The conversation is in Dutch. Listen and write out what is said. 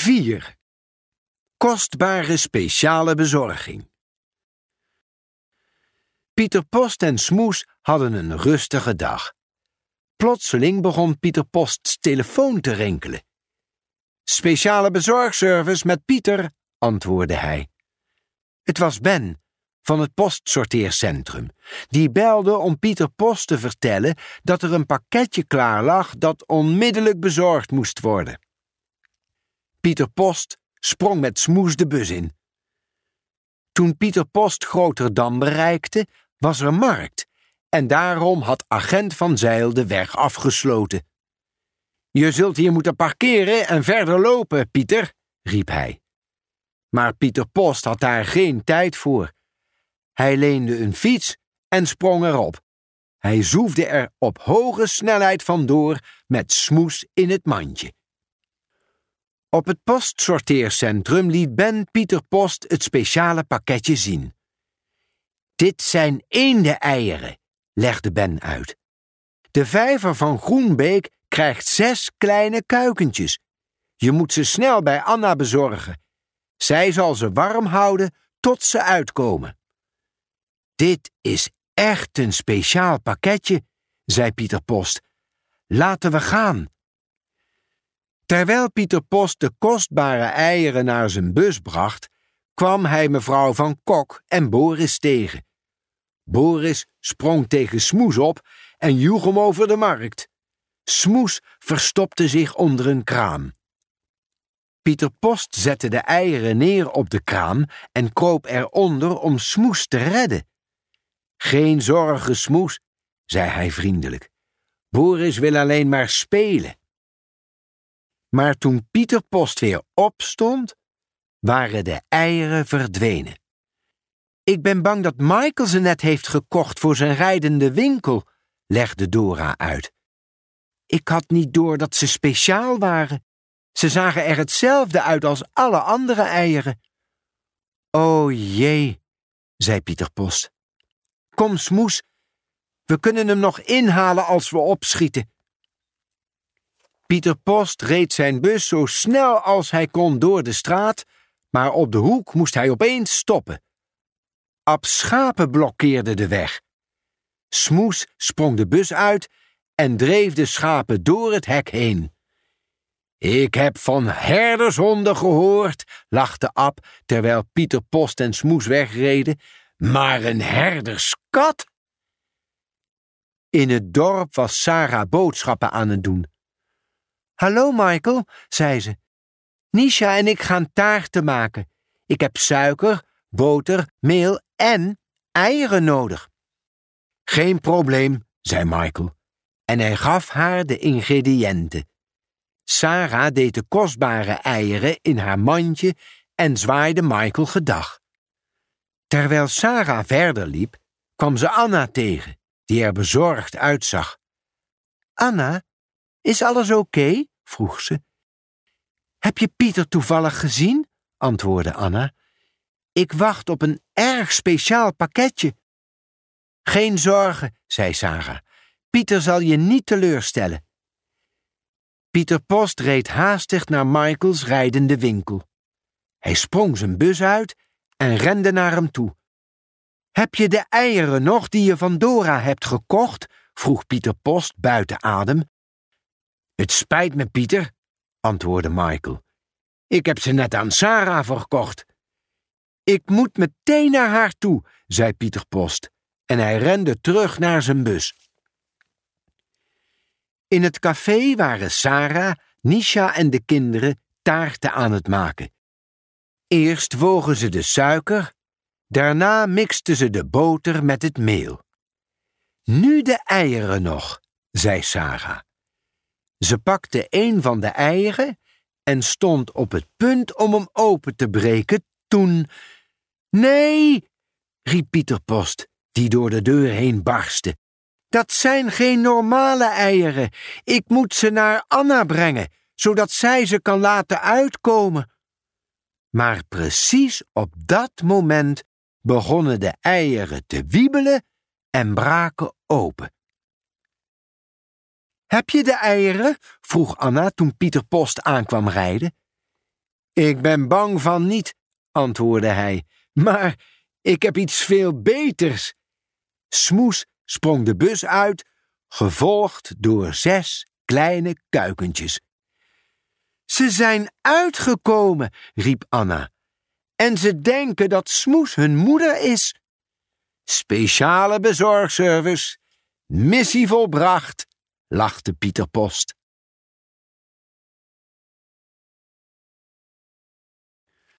4. Kostbare speciale bezorging. Pieter Post en Smoes hadden een rustige dag. Plotseling begon Pieter Post's telefoon te rinkelen. Speciale bezorgservice met Pieter, antwoordde hij. Het was Ben van het postsorteercentrum. Die belde om Pieter Post te vertellen dat er een pakketje klaar lag dat onmiddellijk bezorgd moest worden. Pieter Post sprong met Smoes de bus in. Toen Pieter Post Groterdam bereikte, was er markt en daarom had agent Van Zijl de weg afgesloten. Je zult hier moeten parkeren en verder lopen, Pieter, riep hij. Maar Pieter Post had daar geen tijd voor. Hij leende een fiets en sprong erop. Hij zoefde er op hoge snelheid vandoor met Smoes in het mandje. Op het postsorteercentrum liet Ben Pieter Post het speciale pakketje zien. Dit zijn eenden-eieren, legde Ben uit. De vijver van Groenbeek krijgt 6 kleine kuikentjes. Je moet ze snel bij Anna bezorgen. Zij zal ze warm houden tot ze uitkomen. Dit is echt een speciaal pakketje, zei Pieter Post. Laten we gaan. Terwijl Pieter Post de kostbare eieren naar zijn bus bracht, kwam hij mevrouw Van Kok en Boris tegen. Boris sprong tegen Smoes op en joeg hem over de markt. Smoes verstopte zich onder een kraam. Pieter Post zette de eieren neer op de kraam en kroop eronder om Smoes te redden. Geen zorgen, Smoes, zei hij vriendelijk. Boris wil alleen maar spelen. Maar toen Pieter Post weer opstond, waren de eieren verdwenen. Ik ben bang dat Michael ze net heeft gekocht voor zijn rijdende winkel, legde Dora uit. Ik had niet door dat ze speciaal waren. Ze zagen er hetzelfde uit als alle andere eieren. O jee, zei Pieter Post. Kom, Smoes, we kunnen hem nog inhalen als we opschieten. Pieter Post reed zijn bus zo snel als hij kon door de straat, maar op de hoek moest hij opeens stoppen. Ab schapen blokkeerden de weg. Smoes sprong de bus uit en dreef de schapen door het hek heen. Ik heb van herdershonden gehoord, lachte Ab, terwijl Pieter Post en Smoes wegreden, maar een herderskat? In het dorp was Sarah boodschappen aan het doen. Hallo Michael, zei ze. Nisha en ik gaan taarten maken. Ik heb suiker, boter, meel en eieren nodig. Geen probleem, zei Michael, en hij gaf haar de ingrediënten. Sarah deed de kostbare eieren in haar mandje en zwaaide Michael gedag. Terwijl Sarah verder liep, kwam ze Anna tegen, die er bezorgd uitzag. Anna, is alles oké? Vroeg ze. Heb je Pieter toevallig gezien? Antwoordde Anna. Ik wacht op een erg speciaal pakketje. Geen zorgen, zei Sarah. Pieter zal je niet teleurstellen. Pieter Post reed haastig naar Michaels rijdende winkel. Hij sprong zijn bus uit en rende naar hem toe. Heb je de eieren nog die je van Dora hebt gekocht? Vroeg Pieter Post buiten adem. Het spijt me, Pieter, antwoordde Michael. Ik heb ze net aan Sarah verkocht. Ik moet meteen naar haar toe, zei Pieter Post, en hij rende terug naar zijn bus. In het café waren Sarah, Nisha en de kinderen taarten aan het maken. Eerst wogen ze de suiker, daarna mixten ze de boter met het meel. Nu de eieren nog, zei Sarah. Ze pakte een van de eieren en stond op het punt om hem open te breken toen... Nee, riep Pieter Post, die door de deur heen barstte. Dat zijn geen normale eieren. Ik moet ze naar Anna brengen, zodat zij ze kan laten uitkomen. Maar precies op dat moment begonnen de eieren te wiebelen en braken open. Heb je de eieren? Vroeg Anna toen Pieter Post aankwam rijden. Ik ben bang van niet, antwoordde hij, maar ik heb iets veel beters. Smoes sprong de bus uit, gevolgd door 6 kleine kuikentjes. Ze zijn uitgekomen, riep Anna. En ze denken dat Smoes hun moeder is. Speciale bezorgservice. Missie volbracht, lachte Pieter Post.